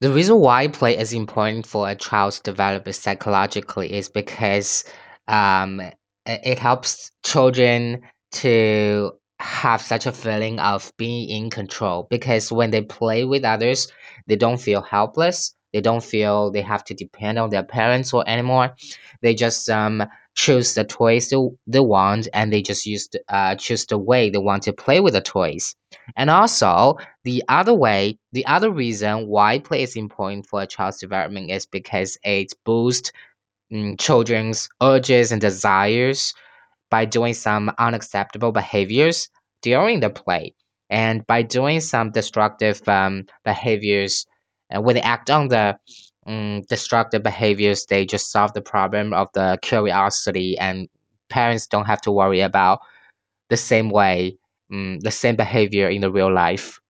The reason why play is important for a child's development psychologically is because it helps children to have such a feeling of being in control. Because when they play with others, they don't feel helpless. They don't feel they have to depend on their parents or anymore. They just choose the toys they want, and they just choose the way they want to play with the toys. And also, the other reason why play is important for a child's development is because it boosts children's urges and desires by doing some unacceptable behaviors during the play. And by doing some destructive behaviors, when they act on the destructive behaviors, they just solve the problem of the curiosity, and parents don't have to worry about the same way, the same behavior in the real life.